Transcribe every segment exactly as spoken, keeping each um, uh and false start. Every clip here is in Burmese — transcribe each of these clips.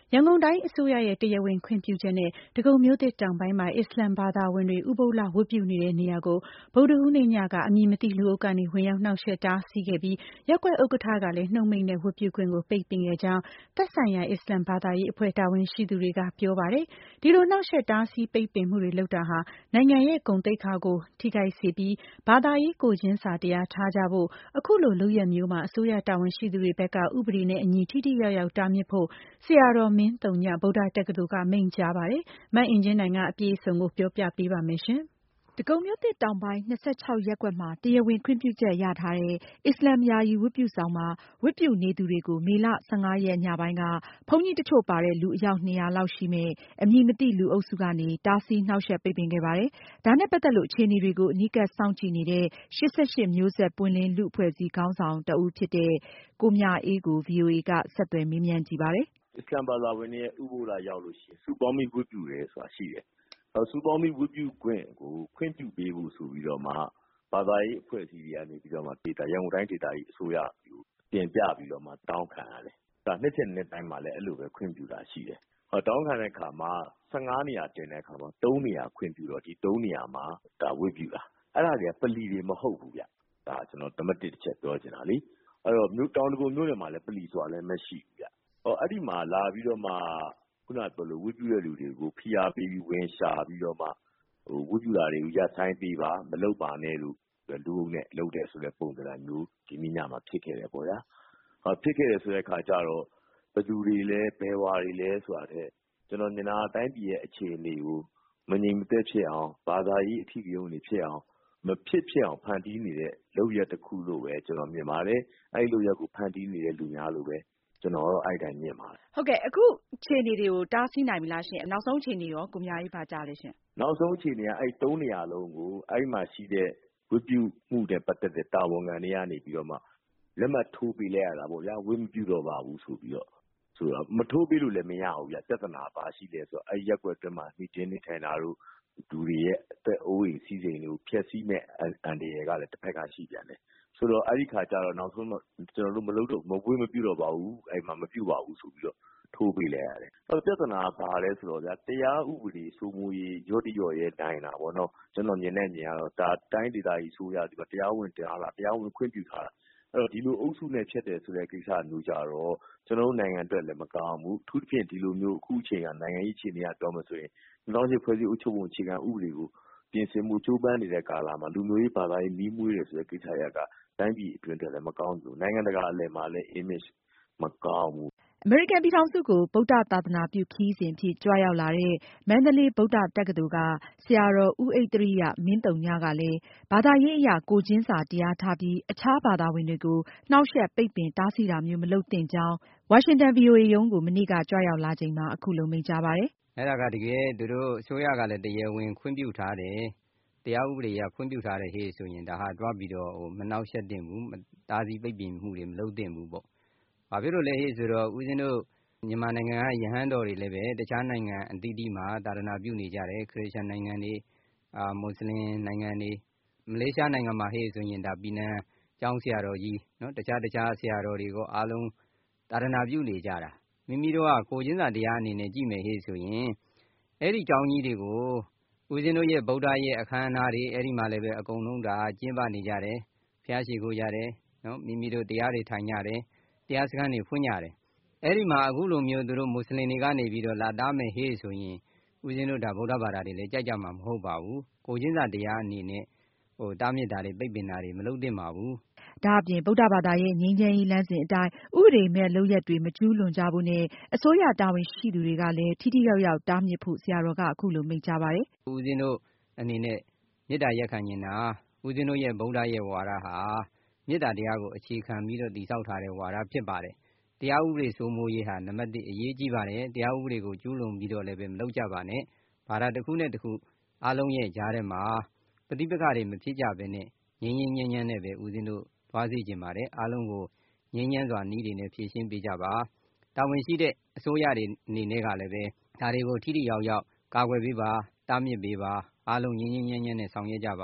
ရန်ကုန်တိုင်းအစိုးရရဲ့တရားဝင်ခွင့်ပြုချက်နဲ့ဒဂုံမြို့သစ်တောင်ပိုင်းမှာအစ္စလာမ်ဘာသာဝင်တွေဥပုသ်လဝတ်ပြုနေတဲ့နေရာကိုဗုဒ္ဓဟူးနေ့ညကအမည်မသိလူအုပ်ကနေဝင်ရောက်နှောင့်ယှက်တားဆီးခဲ့ပြီးရပ်ကွက်ဥက္ကဋ္ဌကလည်းနှုတ်မိန့်နဲ့ဝတ်ပြုခွင့်ကိုပိတ်ပင်ခဲ့ကြောင်းသက်ဆိုင်ရာအစ္စလာမ်ဘာသာရေးအဖွဲ့တာဝန်ရှိသူတွေကပြောပါတယ်။ဒီလိုနှောင့်ယှက်တားဆီးပိတ်ပင်မှုတွေလုပ်တာဟာနိုင်ငံရဲ့ဂုဏ်သိက္ခာကိုထိခိုက်စေပြီးဘာသာရေးကိုယ်ချင်းစာတရားထားကြဖို့အခုလိုလုပ်ရပ်မျိုးမှာအစိုးရတာဝန်ရှိသူတွေဘက်ကဥပဒေနဲ့အညီထိထိရောက်ရောက်တားမြစ်ဖို့ဆရာတော်မင်းသုညဗုဒ္ဓတက္ကသိုလ်ကမိန့်ကြားပါတယ်။မအင်ကြင်းနိုင်ကအပြည့်အစုံကိုပြောပြပေးပါမယ်ရှင်။ဒဂုံမြို့သစ်တောင်ပိုင်း၂၆ရပ်ကွက်မှာတရားဝင်ခွင့်ပြုချက်ရထားတဲ့အစ္စလာမ်ယာယီဝတ်ပြုဆောင်မှာဝတ်ပြုနေသူတွေကိုမေလ၁၅ရက်ညပိုင်းကဘုန်းကြီးတချို့ပါတဲ့လူအယောက်၂၀၀လောက်ရှိမယ့်အမည်မသိလူအုပ်စုကနေတားဆီးနှောင့်ယှက်ပိတ်ပင်ခဲ့ပါတယ်။ဒါနဲ့ပတ်သက်လို့အခြေအနေတွေကိုအနီးကပ်စောင့်ကြည့်နေတဲ့၈၈မျိုးဆက်ပွင့်လင်းလူ့အဖွဲ့အစည်းခေါင်းဆောင်တဦးဖြစ်တဲ့ကိုမြအေးကိုဗွီအိုအေကဆက်သွယ်မေးမြန်းကြည့်ပါတယ်။အစ္စလာမ်ဘာသာဝင်တွေရဲ့ဥပုသ်လရောက်လို့ရှိရင်စုပေါင်းပြီးဝတ်ပြုတယ်ဆိုတာရှိတယ်။စုပေါင်းပြီးဝတ်ပြုခွင့်ကိုခွင့်ပြုပေးဖို့ဆိုပြီးတော့မှဘာသာရေးအဖွဲ့အစည်းတွေကနေပြီးတော့မှဒေတာရန်ကုန်တိုင်းဒေတာကြီးအစိုးရကိုတင်ပြပြီးတော့မှတောင်းခံရတယ်။ဒါနှစ်ချက်နှစ်တိုင်းမှာလည်းအဲ့လိုပဲခွင့်ပြုတာရှိတယ်။ဟောတောင်းခံတဲ့အခါမှာ၁၅နေရာတင်တဲ့အခါမှာ၃နေရာခွင့်ပြုတော့ဒီ၃နေရာမှာဒါဝတ်ပြုတာ။အဲ့ဒါတွေကပလီတွေမဟုတ်ဘူးဗျ။ဒါကျွန်တော်ဓမ္မတစ်တစ်ချက်ပြောချင်တာလေ။အဲ့တော့မြို့တောင်တကူမြို့နယ်မှာလည်းပလီဆိုတာလည်းမရှိဘူးဗျ။ဟောအဲ့ဒီမှာလာပြီးတော့မှခုနပြောလို့ဝတ်ပြုတဲ့လူတွေကိုဖိအားပေးပြီးဝင်ရှာပြီးတော့မှဟိုဝတ်ပြုတာတွေကိုရပ်ဆိုင်ပေးပါမလုပ်ပါနဲ့လို့လူအုပ်နဲ့လုပ်တယ်ဆိုတဲ့ပုံစံမျိုးဒီနေ့ညမှာဖြစ်ခဲ့တယ်ပေါ့ဗျာ။ဟောဖြစ်ခဲ့တယ်ဆိုတဲ့အခါကျတော့ဘယ်သူတွေလဲဘယ်ဝါတွေလဲဆိုတာတဲ့ကျွန်တော်မြန်မာတိုင်းပြည်ရဲ့အခြေအနေကိုမငြိမ်မသက်ဖြစ်အောင်ဘာသာရေးအထီးကျုံတွေဖြစ်အောင်မဖြစ်ဖြစ်အောင်ဖန်တီးနေတဲ့လုပ်ရက်တစ်ခုလို့ပဲကျွန်တော်မြင်ပါတယ်။အဲ့ဒီလုပ်ရက်ကိုဖန်တီးနေတဲ့လူများလို့ပဲကျွန်တော်တော့အဲ့တိုင်းမြင်ပါတယ်။ဟုတ်ကဲ့အခုအခြေအနေတွေကိုတားဆီးနိုင်ပြီလားရှင်။နောက်ဆုံးအခြေအနေရောကိုမြအေးပါကြားလဲရှင်။နောက်ဆုံးအခြေအနေကအဲ့၃နေရာလုံးကိုအဲ့မှာရှိတဲ့ဝတ်ပြုမှုတဲ့ပတ်သက်တဲ့တာဝန်ခံတွေကနေပြီးတော့မှလက်မှတ်ထိုးပေးလိုက်ရတာပေါ့ဗျာဝတ်မပြုတော့ပါဘူးဆိုပြီးတော့ဆိုတော့မထိုးပေးလို့လည်းမရဘူးဗျပြဿနာပါရှိတယ်ဆိုတော့အဲ့ရက်ွက်အတွင်းမှာမိချင်းနေထိုင်တာတို့လူတွေရဲ့အသက်အိုးအိမ်စီးစိမ်တွေကိုဖျက်ဆီးမဲ့အန်ဒီရယ်ကလည်းတစ်ဖက်ကရှိပြန်တယ်ဆိုတော့အဲ့ဒီခါကျတော့နောက်ဆုံးတော့ကျွန်တော်တို့မလုပ်တော့မဝေးမပြုတော့ပါဘူးအဲ့မှာမပြုပါဘူးဆိုပြီးတော့ထိုးပေးလိုက်ရတယ်အဲ့ပြဿနာပါလဲဆိုတော့ဗျာတရားဥပဒေစိုးမိုးရေးရော့တိရော့ရဲတိုင်းတာပေါ့နော်ကျွန်တော်မြင်တဲ့မြင်ရတော့ဒါတိုင်းဒေသကြီးဆိုရဒီမှာတရားဝင်တရားလားတရားဝင်ခွင့်ပြုထားတာအဲ့တော့ဒီလိုအုပ်စုနဲ့ဖြစ်တယ်ဆိုတဲ့ကိစ္စမျိုးကြတော့ကျွန်တော်တို့နိုင်ငံအတွက်လည်းမကောင်းဘူးအထူးသဖြင့်ဒီလိုမျိုးအခုအချိန်ကနိုင်ငံရေးအခြေအနေကပြောမှဆိုရင်၂၀၀၈ဖွဲ့စည်းအုပ်ချုပ်ပုံအခြေခံဥပဒေကိုပြင်ဆင်မှုကြိုးပမ်းနေတဲ့ကာလမှာလူမျိုးရေးဘာသာရေးမီးမွေးတယ်ဆိုတဲ့ကိစ္စရပ်ကတိုင်းပြည်အတွင်းတည်းလည်းမကောင်းဘူးနိုင်ငံတကာအလယ်မှာလည်း image မကောင်းဘူးအမေရိကန်ပြည်ထောင်စုကိုဗုဒ္ဓသာသနာပြုခရီးစဉ်အဖြစ်ကြွရောက်လာတဲ့မန္တလေးဗုဒ္ဓတက္ကသိုလ်ကဆရာတော်ဦးဣဿရိယမင်းသုညကလည်းဘာသာရေးအရကိုယ်ချင်းစာတရားထားပြီးအခြားဘာသာဝင်တွေကိုနှောင့်ယှက်ပိတ်ပင်တားဆီးတာမျိုးမလုပ်သင့်ကြောင်းဝါရှင်တန် ဗွီအိုအေ ရုံးကိုမနေ့ကကြွရောက်လာချိန်မှာအခုလိုမိန့်ကြားပါတယ်။အဲ့ဒါကတကယ်သူတို့အစိုးရကလည်းတရားဝင်ခွင့်ပြုထားတယ်တရားဥပဒေအရခွင့်ပြုထားတယ်ဟေ့ဆိုရင်ဒါဟာတွားပြီးတော့ဟိုမနှောင့်ယှက်သင့်ဘူးတားဆီးပိတ်ပင်မှုတွေမလုပ်သင့်ဘူးပေါ့။ဘာဖြစ်လို့လဲဟေ့ဆိုတော့ဦးဇင်းတို့မြန်မာနိုင်ငံကယဟန်တော်တွေလည်းပဲတခြားနိုင်ငံအသီးသီးမှာသာသနာပြုနေကြတယ်ခရစ်ယာန်နိုင်ငံတွေအာမွတ်စလင်နိုင်ငံတွေမလေးရှားနိုင်ငံမှာဟေ့ဆိုရင်ဒါပြည်နံကျောင်းဆရာတော်ကြီးနော်တခြားတခြားဆရာတော်တွေကအားလုံးသာသနာပြုနေကြတာမိမိတို့ကကိုချင်းစာတရားအနေနဲ့ကြည့်မယ်ဟေ့ဆိုရင်အဲ့ဒီကျောင်းကြီးတွေကိုဦးဇင်းတို့ရဲ့ဗုဒ္ဓရဲ့အခမ်းအနားတွေအဲ့ဒီမှာလည်းပဲအကုန်လုံးဒါကျင်းပနေကြတယ်ဖျားရှိခိုးကြတယ်နော်မိမိတို့တရားတွေထိုင်ကြတယ်တရားစခန်းတွေဖွင့်ကြတယ်အဲ့ဒီမှာအခုလိုမျိုးသူတို့မွတ်စလင်တွေကနေပြီးတော့လာတားမယ်ဟေ့ဆိုရင်ဦးဇင်းတို့ဒါဗုဒ္ဓဘာသာတွေလည်းကြိုက်ကြမှာမဟုတ်ပါဘူးကိုချင်းစာတရားအနေနဲ့ဟိုတားမြစ်တာတွေပိတ်ပင်တာတွေမလုပ်သင့်ပါဘူးဒါအပြင်ဗုဒ္ဓဘာသာရဲ့ငြိမ်းချမ်းရေးလမ်းစဉ်အတိုင်းဥပဒေမဲ့လုပ်ရက်တွေမကျူးလွန်ကြဖို့နဲ့အစိုးရတာဝန်ရှိသူတွေကလည်းထိထိရောက်ရောက်တားမြစ်ဖို့ဆရာတော်ကအခုလိုမိန့်ကြားပါတယ်။ဦးဇင်းတို့အနေနဲ့မေတ္တာရက်ခံနေတာဦးဇင်းတို့ရဲ့ဗုဒ္ဓရဲ့ဝါဒဟာမေတ္တာတရားကိုအခြေခံပြီးတော့တည်ဆောက်ထားတဲ့ဝါဒဖြစ်ပါတယ်။တရားဥပဒေစိုးမိုးရေးဟာနံပါတ်တစ်အရေးကြီးပါတယ်။တရားဥပဒေကိုကျူးလွန်ပြီးတော့လည်းပဲမလုပ်ကြပါနဲ့။ဘာသာတစ်ခုနဲ့တစ်ခုအားလုံးရဲ့ကြားထဲမှာပဋိပက္ခတွေမဖြစ်ကြဘဲနဲ့ငြိမ်းငြိမ်းချမ်းချမ်းနဲ့ပဲဦးဇင်းတို့သွားစေချင်ပါတယ်အားလုံးကိုငြိမ်းချမ်းစွာနည်းတွေနဲ့ဖြေရှင်းပေးကြပါတာဝန်ရှိတဲ့အစိုးရတွေအနေနဲ့ကလည်းပဲဒါတွေကိုထိထိရောက်ရောက်ကာကွယ်ပေးပါတားမြစ်ပေးပါအားလုံးငြိမ်းငြိမ်းချမ်းချမ်းနဲ့ဆောင်ရွက်ကြပါ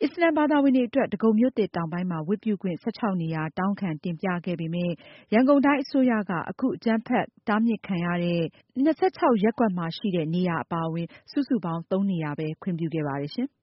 အစ္စလာမ်ဘာသာဝင်တွေအတွက် ဒဂုံမြို့သစ်တောင်ပိုင်းမှာ ဝတ်ပြုခွင့် ၁၆ နေရာ တောင်းခံတင်ပြခဲ့ပေမယ့် ရန်ကုန်တိုင်းအစိုးရက အခုအကြမ်းဖက်တားမြစ်ခံရတဲ့ ၂၆ ရပ်ကွက်မှာရှိတဲ့ နေရာအပါအဝင် စုစုပေါင်း သုံးနေရာပဲ ခွင့်ပြုခဲ့ပါတယ်ရှင်။